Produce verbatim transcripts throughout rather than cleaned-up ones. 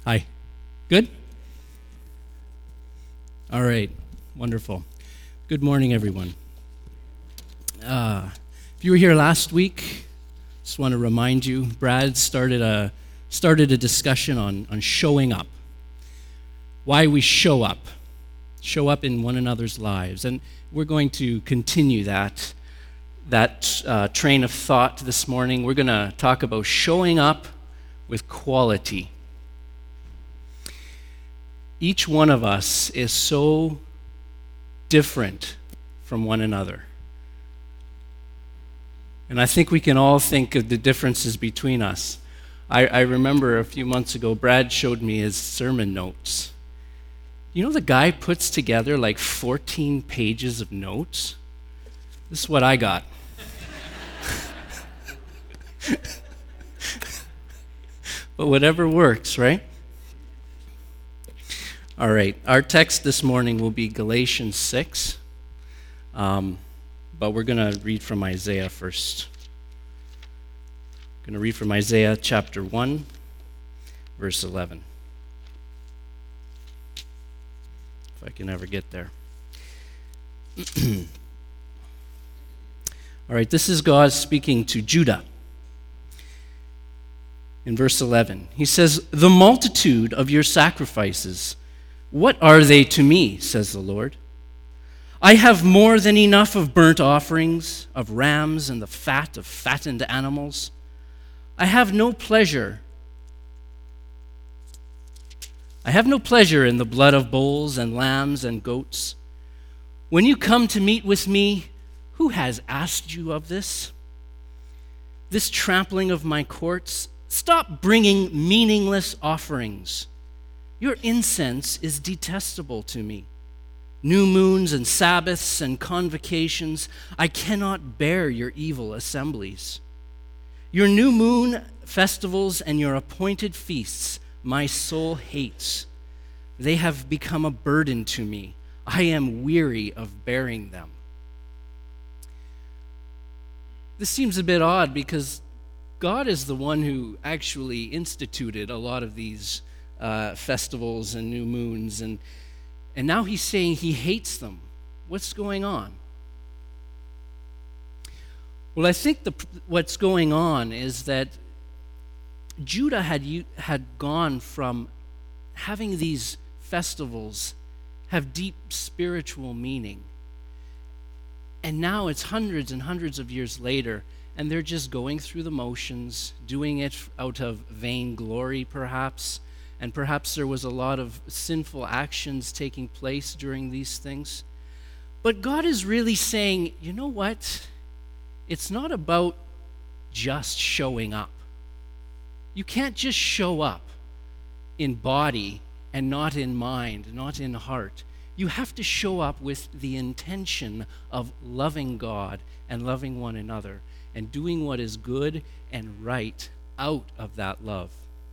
Hi. Good? All right. Wonderful. Good morning, everyone. Uh, if you were here last week, just want to remind you, Brad started a started a discussion on, on showing up. Why we show up. Show up in one another's lives. And we're going to continue that, that uh, train of thought this morning. We're going to talk about showing up with quality. Each one of us is so different from one another. And I think we can all think of the differences between us. I, I remember a few months ago, Brad showed me his sermon notes. You know, the guy puts together like fourteen pages of notes. This is what I got. But whatever works, right? All right, our text this morning will be Galatians six, um, but we're going to read from Isaiah first. I'm going to read from Isaiah chapter one, verse eleven. If I can ever get there. All right, this is God speaking to Judah. In verse eleven, he says, "The multitude of your sacrifices, what are they to me, says the Lord? I have more than enough of burnt offerings, of rams and the fat of fattened animals. I have no pleasure. I have no pleasure in the blood of bulls and lambs and goats. When you come to meet with me, who has asked you of this? This trampling of my courts, stop bringing meaningless offerings. Your incense is detestable to me. New moons and Sabbaths and convocations, I cannot bear your evil assemblies. Your new moon festivals and your appointed feasts, my soul hates. They have become a burden to me. I am weary of bearing them." This seems a bit odd because God is the one who actually instituted a lot of these Uh, festivals and new moons, and and now he's saying he hates them. What's going on? Well, I think the what's going on is that Judah had had gone from having these festivals have deep spiritual meaning, and now it's hundreds and hundreds of years later, and they're just going through the motions, doing it out of vainglory, perhaps. And perhaps there was a lot of sinful actions taking place during these things. But God is really saying, you know what? It's not about just showing up. You can't just show up in body and not in mind, not in heart. You have to show up with the intention of loving God and loving one another and doing what is good and right out of that love.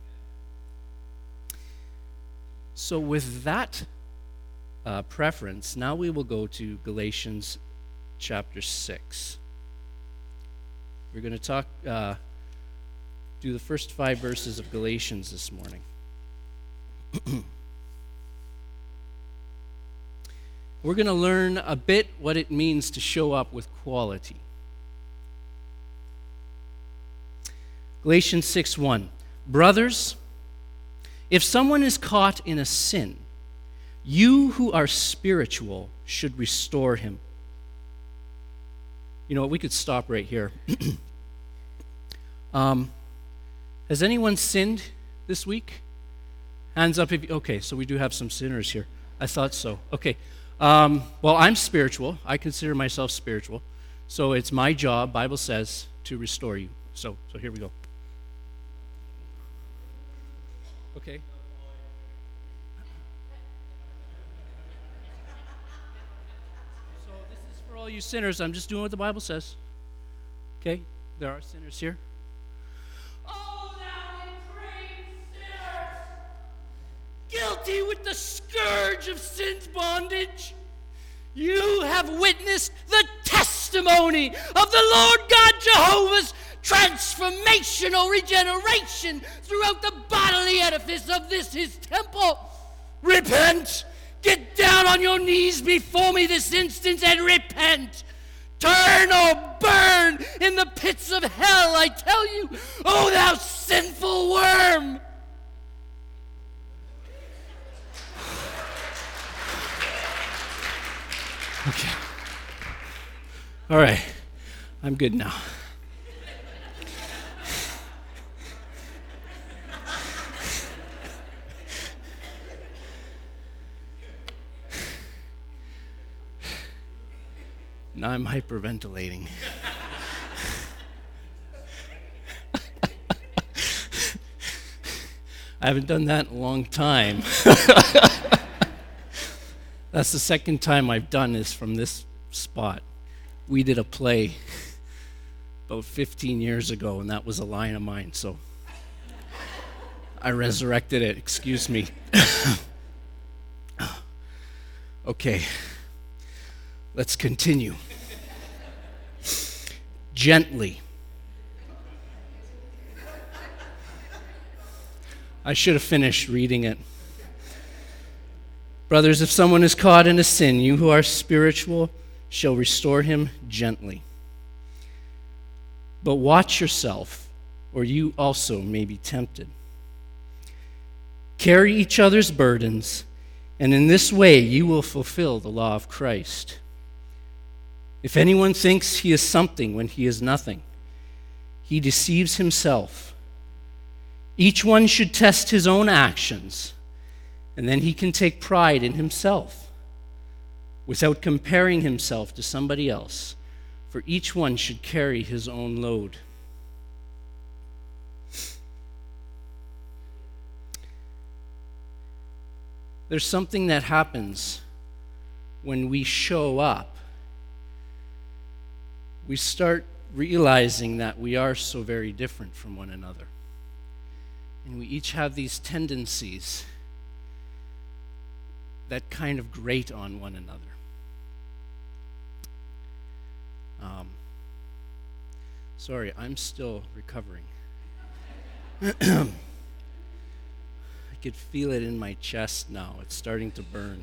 So with that uh, preference, now we will go to Galatians chapter six. We're going to talk, uh, do the first five verses of Galatians this morning. We're going to learn a bit what it means to show up with quality. Galatians six one. "Brothers, if someone is caught in a sin, you who are spiritual should restore him." You know what, we could stop right here. um, has anyone sinned this week? Hands up if you, okay, so we do have some sinners here. I thought so. Okay. Um, well, I'm spiritual. I consider myself spiritual. So it's my job, Bible says, to restore you. So, so here we go. Okay. So this is for all you sinners. I'm just doing what the Bible says. Okay? There are sinners here. Oh, thou depraved sinner! Guilty with the scourge of sin's bondage. You have witnessed the testimony of the Lord God Jehovah's transformational regeneration throughout the bodily edifice of this his temple. Repent! Get down on your knees before me this instant and repent! Turn or burn in the pits of hell, I tell you, O thou sinful worm! Okay. All right. I'm good now. Now I'm hyperventilating. I haven't done that in a long time. That's the second time I've done this from this spot. We did a play about fifteen years ago, and that was a line of mine, so I resurrected it. Excuse me. Okay, let's continue. Gently. I should have finished reading it. Brothers, if someone is caught in a sin, you who are spiritual shall restore him gently. But watch yourself, or you also may be tempted. Carry each other's burdens, and in this way you will fulfill the law of Christ. If anyone thinks he is something when he is nothing, he deceives himself. Each one should test his own actions, and then he can take pride in himself without comparing himself to somebody else, for each one should carry his own load. There's something that happens when we show up. We start realizing that we are so very different from one another. And we each have these tendencies that kind of grate on one another. Um, sorry, I'm still recovering. I could feel it in my chest now. It's starting to burn.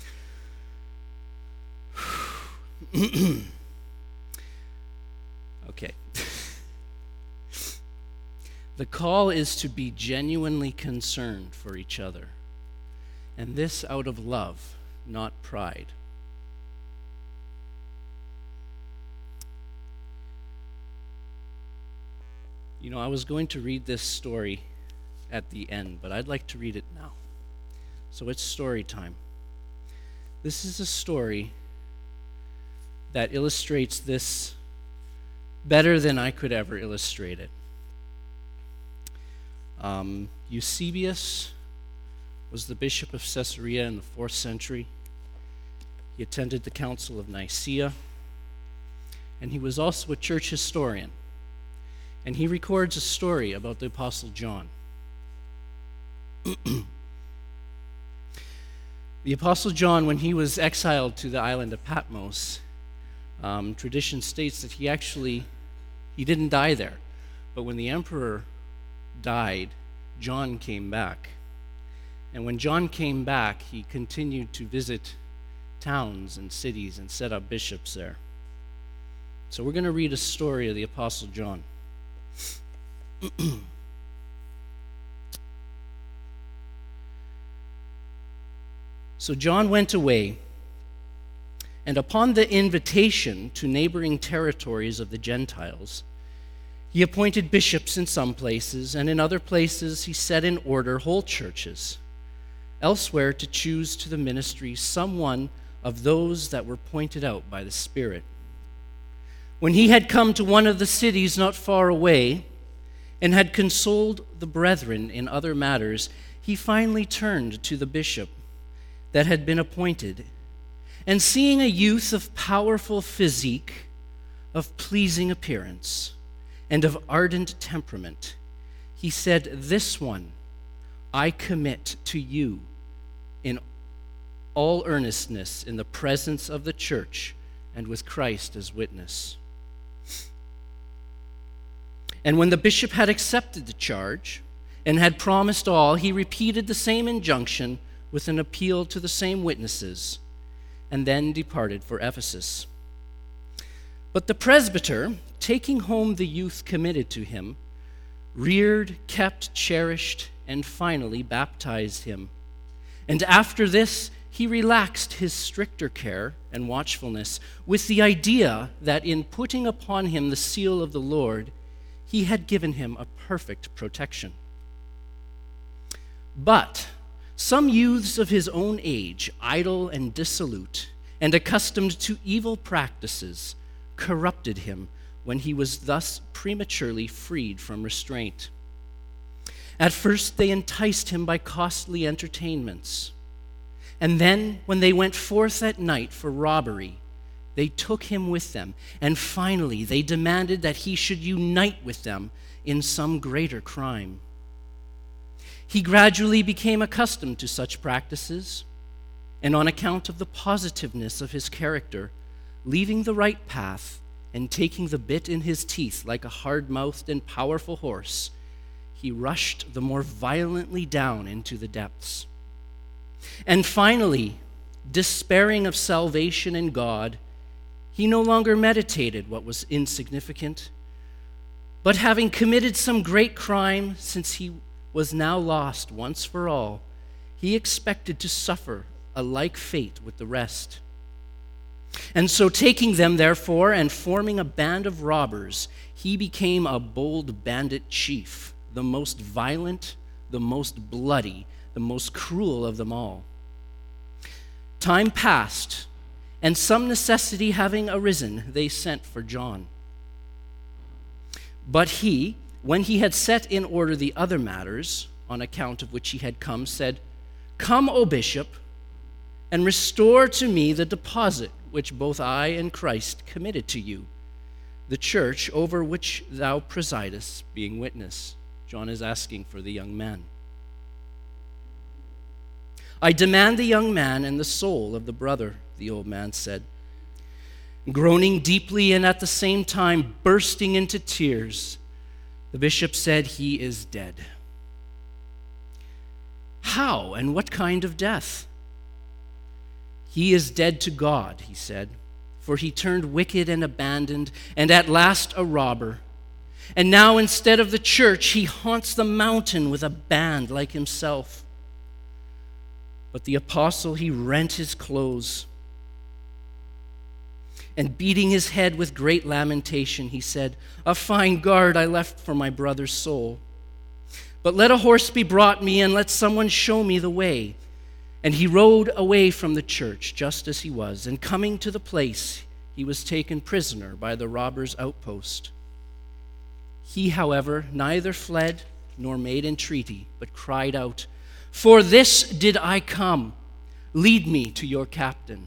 Okay. The call is to be genuinely concerned for each other, and this out of love, not pride. You know, I was going to read this story at the end, but I'd like to read it now. So it's story time. This is a story that illustrates this better than I could ever illustrate it. Um, Eusebius was the bishop of Caesarea in the fourth century. He attended the Council of Nicaea, and he was also a church historian. And he records a story about the Apostle John. The Apostle John, when he was exiled to the island of Patmos, um, tradition states that he actually, he didn't die there. But when the emperor died, John came back. And when John came back, he continued to visit towns and cities and set up bishops there. So we're going to read a story of the Apostle John. So John went away, and upon the invitation to neighboring territories of the Gentiles, he appointed bishops in some places, and in other places he set in order whole churches, elsewhere to choose to the ministry someone of those that were pointed out by the Spirit. When he had come to one of the cities not far away, and had consoled the brethren in other matters, he finally turned to the bishop that had been appointed, and seeing a youth of powerful physique, of pleasing appearance, and of ardent temperament, he said, "This one I commit to you in all earnestness in the presence of the church and with Christ as witness." And when the bishop had accepted the charge and had promised all, he repeated the same injunction with an appeal to the same witnesses, and then departed for Ephesus. But the presbyter, taking home the youth committed to him, reared, kept, cherished, and finally baptized him. And after this, he relaxed his stricter care and watchfulness with the idea that in putting upon him the seal of the Lord, he had given him a perfect protection. But some youths of his own age, idle and dissolute, and accustomed to evil practices, corrupted him when he was thus prematurely freed from restraint. At first they enticed him by costly entertainments, and then when they went forth at night for robbery, they took him with them, and finally they demanded that he should unite with them in some greater crime. He gradually became accustomed to such practices, and on account of the positiveness of his character, leaving the right path and taking the bit in his teeth like a hard-mouthed and powerful horse, he rushed the more violently down into the depths. And finally, despairing of salvation in God, he no longer meditated what was insignificant, but having committed some great crime, since he was now lost once for all, he expected to suffer a like fate with the rest. And so taking them, therefore, and forming a band of robbers, he became a bold bandit chief, the most violent, the most bloody, the most cruel of them all. Time passed, and some necessity having arisen, they sent for John. But he, when he had set in order the other matters, on account of which he had come, said, "Come, O bishop, and restore to me the deposit which both I and Christ committed to you, the church over which thou presidest, being witness." John is asking for the young man. "I demand the young man and the soul of the brother," the old man said. Groaning deeply and at the same time bursting into tears, the bishop said, "He is dead." "How, and what kind of death?" "He is dead to God," he said, "for he turned wicked and abandoned, and at last a robber. And now instead of the church, he haunts the mountain with a band like himself." But the apostle, he rent his clothes, and beating his head with great lamentation, he said, "A fine guard I left for my brother's soul. But let a horse be brought me, and let someone show me the way." And he rode away from the church just as he was, and coming to the place, he was taken prisoner by the robbers' outpost. He, however, neither fled nor made entreaty, but cried out, "For this did I come. Lead me to your captain."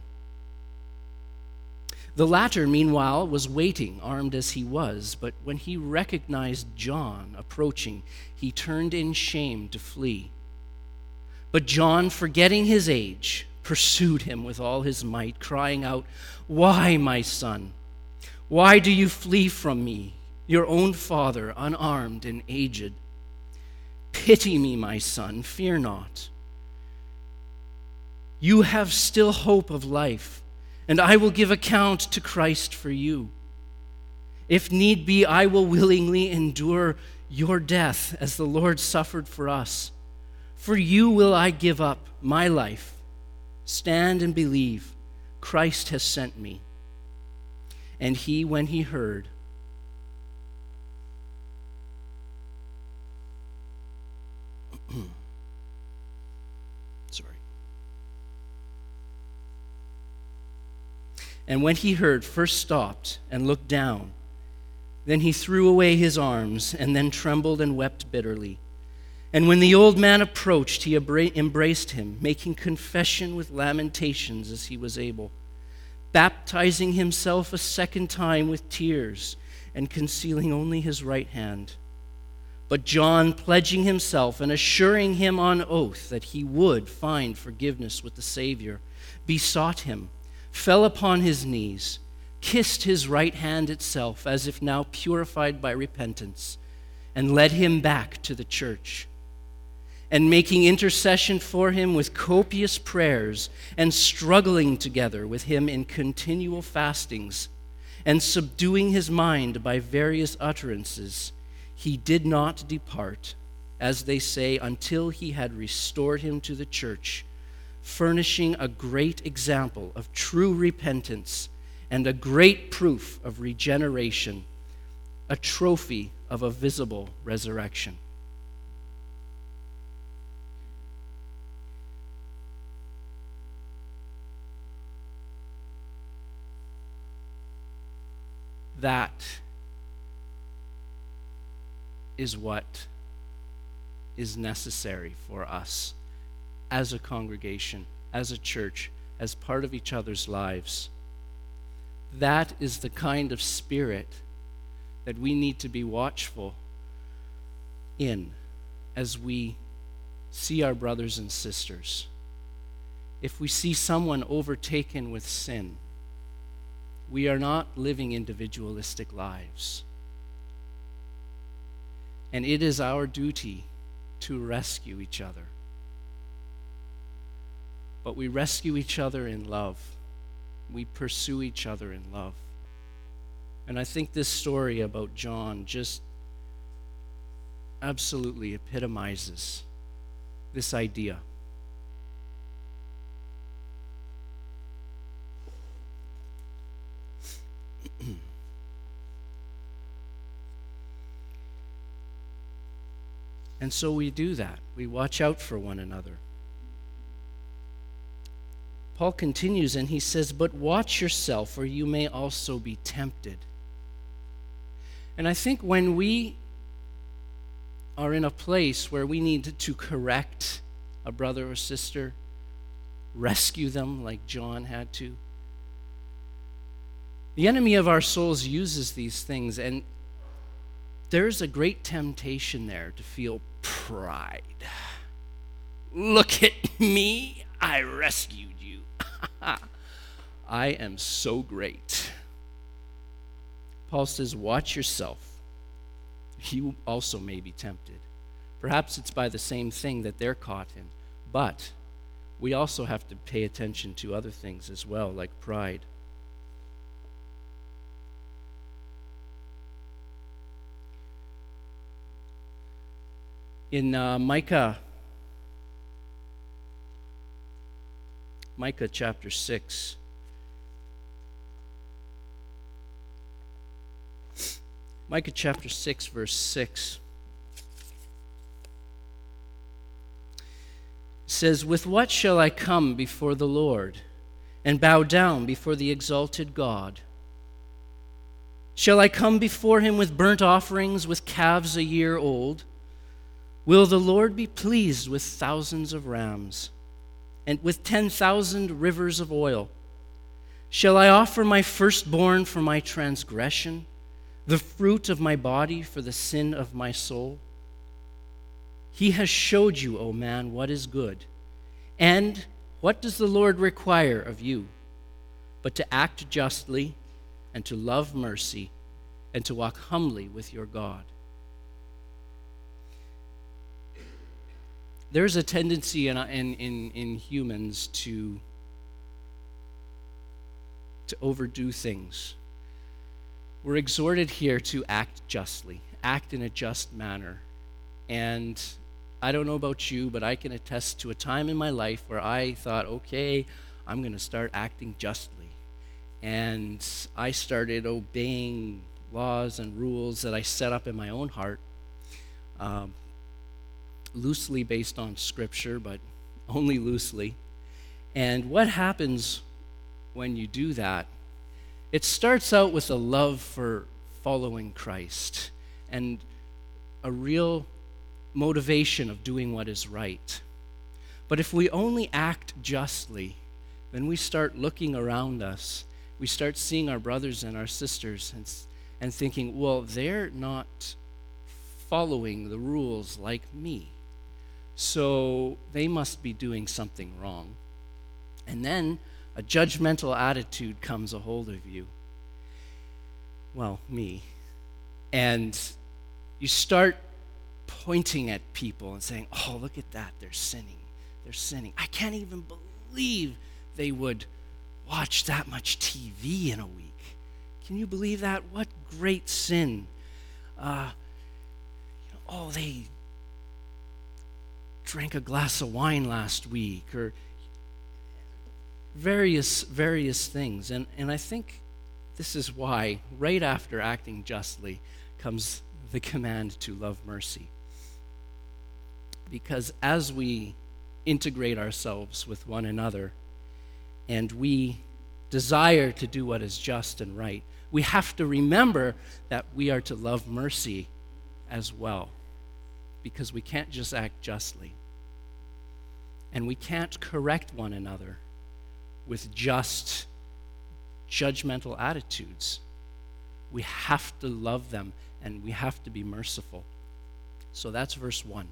The latter, meanwhile, was waiting, armed as he was, but when he recognized John approaching, he turned in shame to flee. But John, forgetting his age, pursued him with all his might, crying out, "Why, my son? Why do you flee from me, your own father, unarmed and aged? Pity me, my son, fear not. You have still hope of life, and I will give account to Christ for you. If need be, I will willingly endure your death as the Lord suffered for us. For you will I give up my life. Stand and believe. Christ has sent me." And he, when he heard, sorry. And when he heard, first stopped and looked down. Then he threw away his arms, and then trembled and wept bitterly. And when the old man approached, he embraced him, making confession with lamentations as he was able, baptizing himself a second time with tears, and concealing only his right hand. But John, pledging himself and assuring him on oath that he would find forgiveness with the Savior, besought him, fell upon his knees, kissed his right hand itself, as if now purified by repentance, and led him back to the church. And making intercession for him with copious prayers, and struggling together with him in continual fastings, and subduing his mind by various utterances, he did not depart, as they say, until he had restored him to the church, furnishing a great example of true repentance and a great proof of regeneration, a trophy of a visible resurrection. That is what is necessary for us as a congregation, as a church, as part of each other's lives. That is the kind of spirit that we need to be watchful in as we see our brothers and sisters. If we see someone overtaken with sin, we are not living individualistic lives. And it is our duty to rescue each other. But we rescue each other in love. We pursue each other in love. And I think this story about John just absolutely epitomizes this idea. And so we do that. We watch out for one another. Paul continues and he says, "But watch yourself, or you may also be tempted." And I think when we are in a place where we need to correct a brother or sister, rescue them like John had to, the enemy of our souls uses these things, and there's a great temptation there to feel pride. Look at me, I rescued you. I am so great. Paul says, watch yourself. You also may be tempted. Perhaps it's by the same thing that they're caught in, but we also have to pay attention to other things as well, like pride. In uh, Micah, Micah chapter six, Micah chapter six, verse six, says, "With what shall I come before the Lord, and bow down before the exalted God? Shall I come before him with burnt offerings, with calves a year old? Will the Lord be pleased with thousands of rams, and with ten thousand rivers of oil? Shall I offer my firstborn for my transgression, the fruit of my body for the sin of my soul? He has showed you, O man, what is good. And what does the Lord require of you? But to act justly, and to love mercy, and to walk humbly with your God." There's a tendency in, in, in, in humans to, to overdo things. We're exhorted here to act justly, act in a just manner. And I don't know about you, but I can attest to a time in my life where I thought, okay, I'm going to start acting justly. And I started obeying laws and rules that I set up in my own heart. Um, loosely based on Scripture, but only loosely. And what happens when you do that? It starts out with a love for following Christ and a real motivation of doing what is right. But if we only act justly, then we start looking around us. We start seeing our brothers and our sisters and, and thinking, well, they're not following the rules like me, so they must be doing something wrong. And then a judgmental attitude comes a hold of you. Well, me. And you start pointing at people and saying, oh, look at that, they're sinning. They're sinning. I can't even believe they would watch that much T V in a week. Can you believe that? What great sin. Uh, you know, oh, they drank a glass of wine last week, or various, various things. And, and I think this is why, right after acting justly, comes the command to love mercy. Because as we integrate ourselves with one another and we desire to do what is just and right, we have to remember that we are to love mercy as well, because we can't just act justly. And we can't correct one another with just judgmental attitudes. We have to love them and we have to be merciful. So that's verse one.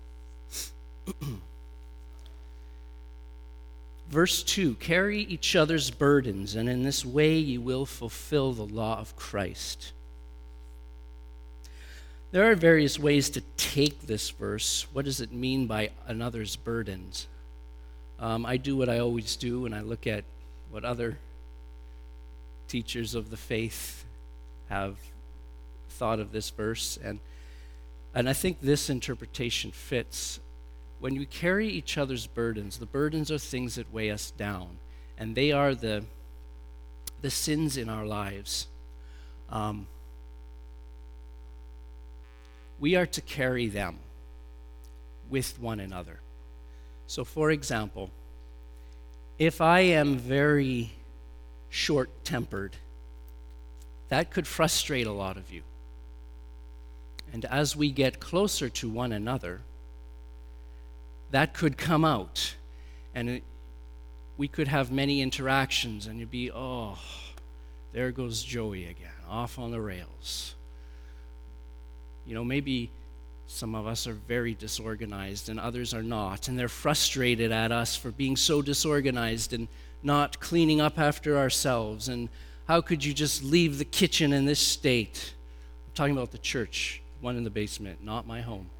Verse two, carry each other's burdens, and in this way you will fulfill the law of Christ. There are various ways to take this verse. What does it mean by another's burdens? Um, I do what I always do, and I look at what other teachers of the faith have thought of this verse, and and I think this interpretation fits. When you carry each other's burdens, the burdens are things that weigh us down, and they are the, the sins in our lives. Um, we are to carry them with one another. So, for example, if I am very short-tempered, that could frustrate a lot of you. And as we get closer to one another, that could come out, and it, we could have many interactions, and you'd be, oh, there goes Joey again, off on the rails. You know, maybe some of us are very disorganized and others are not, and they're frustrated at us for being so disorganized and not cleaning up after ourselves, and how could you just leave the kitchen in this state? I'm talking about the church, one in the basement, not my home.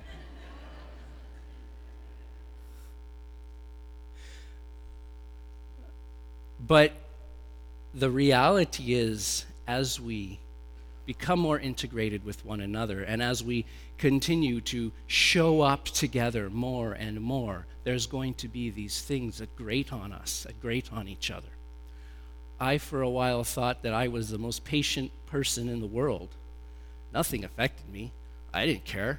But the reality is, as we become more integrated with one another, and as we continue to show up together more and more, there's going to be these things that grate on us, that grate on each other. I, for a while, thought that I was the most patient person in the world. Nothing affected me. I didn't care.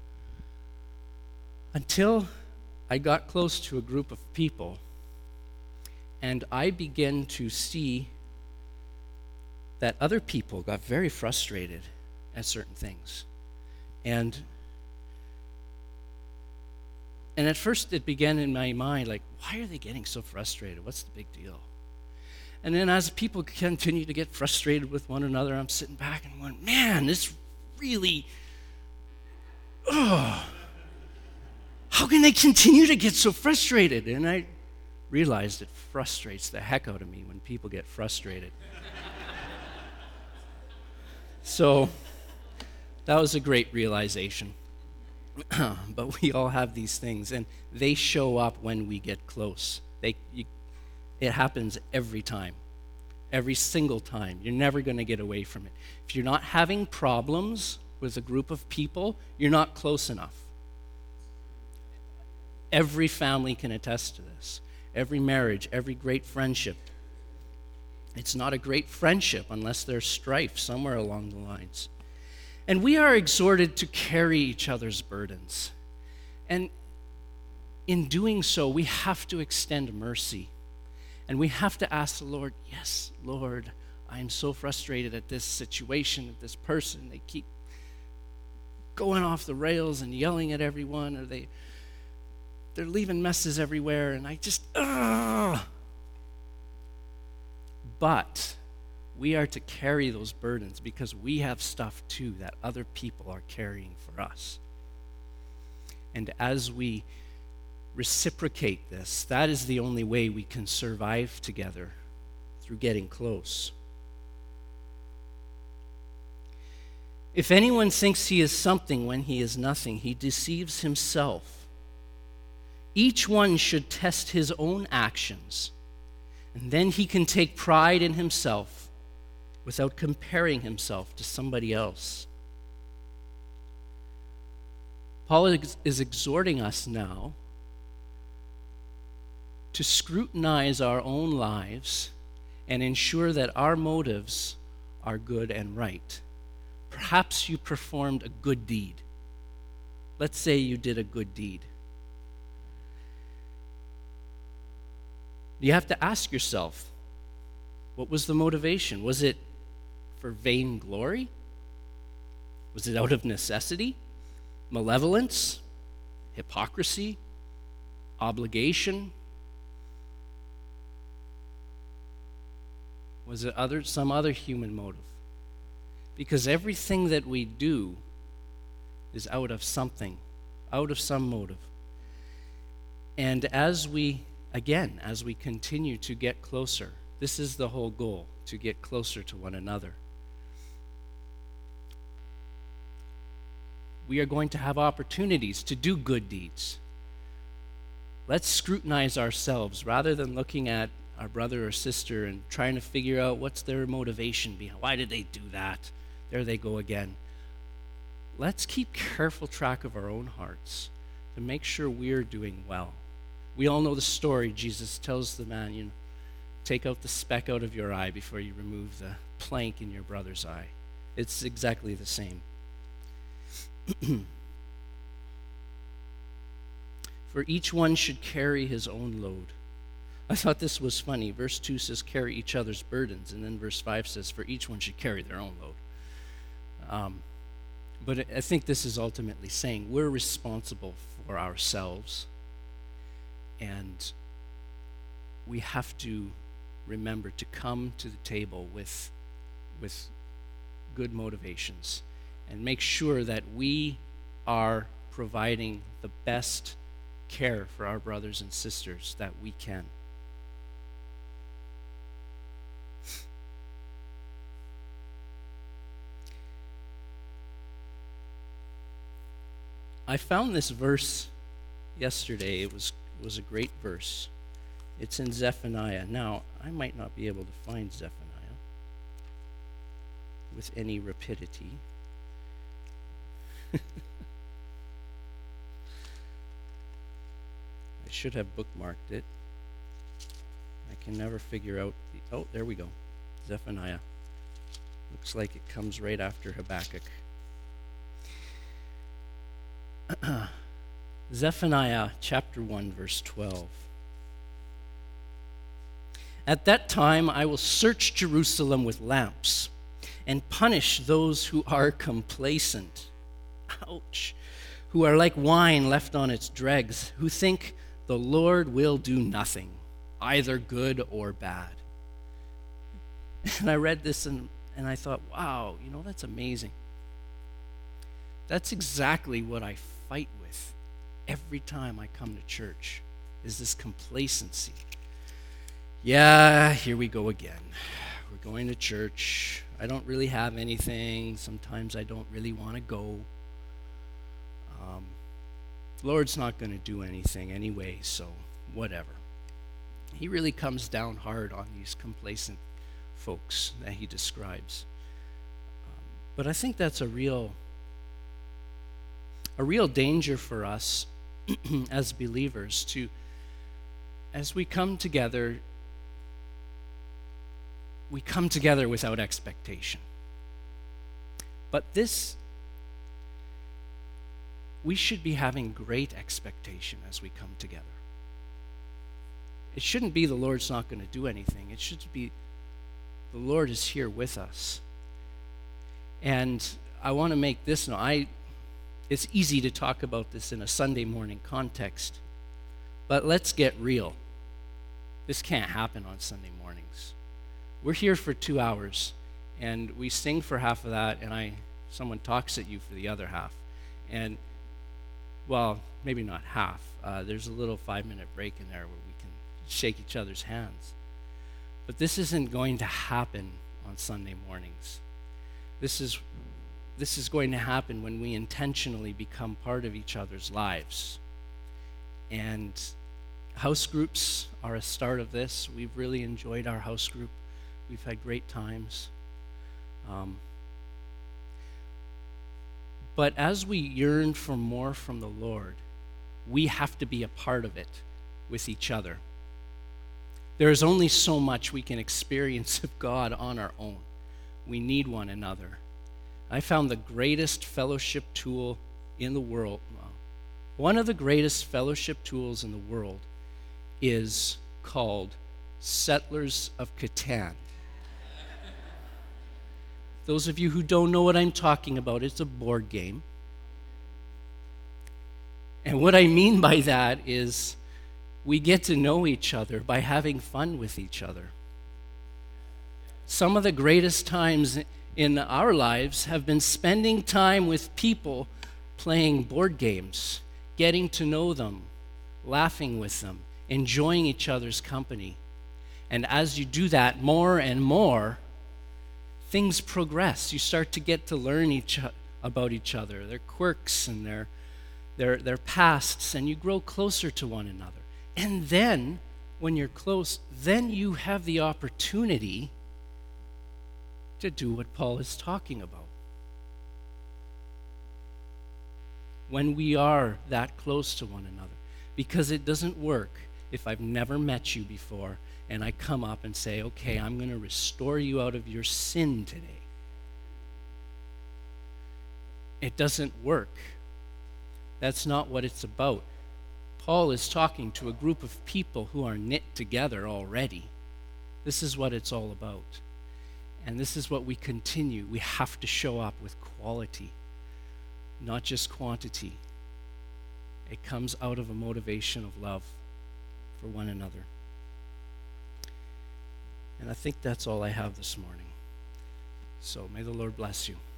Until I got close to a group of people, and I began to see that other people got very frustrated at certain things. And and at first it began in my mind, like, why are they getting so frustrated? What's the big deal? And then as people continue to get frustrated with one another, I'm sitting back and going, man, this really, oh, how can they continue to get so frustrated? And I realized it frustrates the heck out of me when people get frustrated. So that was a great realization. But we all have these things, and they show up when we get close. They, you, it happens every time, every single time. You're never going to get away from it. If you're not having problems with a group of people, you're not close enough. Every family can attest to this. Every marriage, every great friendship. It's not a great friendship unless there's strife somewhere along the lines. And we are exhorted to carry each other's burdens. And in doing so, we have to extend mercy. And we have to ask the Lord, yes, Lord, I'm so frustrated at this situation, at this person. They keep going off the rails and yelling at everyone, or they, they're leaving messes everywhere, and I just, ugh. But we are to carry those burdens because we have stuff too that other people are carrying for us. And as we reciprocate this, that is the only way we can survive together, through getting close. If anyone thinks he is something when he is nothing, he deceives himself. Each one should test his own actions, and then he can take pride in himself without comparing himself to somebody else. Paul is exhorting us now to scrutinize our own lives and ensure that our motives are good and right. Perhaps you performed a good deed. Let's say you did a good deed. You have to ask yourself, what was the motivation? Was it for vain glory? Was it out of necessity? Malevolence? Hypocrisy? Obligation? Was it other, some other human motive? Because everything that we do is out of something, out of some motive. And as we, again, as we continue to get closer, this is the whole goal, to get closer to one another. We are going to have opportunities to do good deeds. Let's scrutinize ourselves rather than looking at our brother or sister and trying to figure out what's their motivation behind. Why did they do that? There they go again. Let's keep careful track of our own hearts to make sure we're doing well. We all know the story. Jesus tells the man, you know, take out the speck out of your eye before you remove the plank in your brother's eye. It's exactly the same. For each one should carry his own load. I thought this was funny. Verse two says, carry each other's burdens. And then verse five says, for each one should carry their own load. Um, but I think this is ultimately saying we're responsible for ourselves. And we have to remember to come to the table with, with good motivations and make sure that we are providing the best care for our brothers and sisters that we can. I found this verse yesterday. It was it was a great verse. It's in Zephaniah. Now, I might not be able to find Zephaniah with any rapidity. I should have bookmarked it. I can never figure out the... Oh, there we go. Zephaniah. Looks like it comes right after Habakkuk. Zephaniah chapter one, verse twelve. At that time I will search Jerusalem with lamps and punish those who are complacent. Ouch. Who are like wine left on its dregs, who think the Lord will do nothing, either good or bad. And I read this and, and I thought, wow, you know, that's amazing. That's exactly what I fight with every time I come to church, is this complacency. Yeah, here we go again. We're going to church. I don't really have anything. Sometimes I don't really want to go. Um, Lord's not going to do anything anyway, so whatever. He really comes down hard on these complacent folks that he describes. Um, but I think that's a real, a real danger for us as believers to, as we come together, we come together without expectation. But this, we should be having great expectation as we come together. It shouldn't be the Lord's not going to do anything. It should be the Lord is here with us. And I want to make this known. I, it's easy to talk about this in a Sunday morning context, but let's get real. This can't happen on Sunday mornings. We're here for two hours, and we sing for half of that, and I someone talks at you for the other half. And, well, maybe not half. Uh, there's a little five-minute break in there where we can shake each other's hands. But this isn't going to happen on Sunday mornings. This is this is going to happen when we intentionally become part of each other's lives. And house groups are a start of this. We've really enjoyed our house group. We've had great times. Um, but as we yearn for more from the Lord, we have to be a part of it with each other. There is only so much we can experience of God on our own. We need one another. I found the greatest fellowship tool in the world, well, one of the greatest fellowship tools in the world is called Settlers of Catan. Those of you who don't know what I'm talking about, it's a board game. And what I mean by that is we get to know each other by having fun with each other. Some of the greatest times in our lives have been spending time with people playing board games, getting to know them, laughing with them, enjoying each other's company. And as you do that more and more, things progress. You start to get to learn each about each other, their quirks and their, their, their pasts, and you grow closer to one another. And then, when you're close, then you have the opportunity to do what Paul is talking about. When we are that close to one another. Because it doesn't work if I've never met you before and I come up and say, okay, I'm going to restore you out of your sin today. It doesn't work. That's not what it's about. Paul is talking to a group of people who are knit together already. This is what it's all about. And this is what we continue. We have to show up with quality, not just quantity. It comes out of a motivation of love for one another. And I think that's all I have this morning. So may the Lord bless you.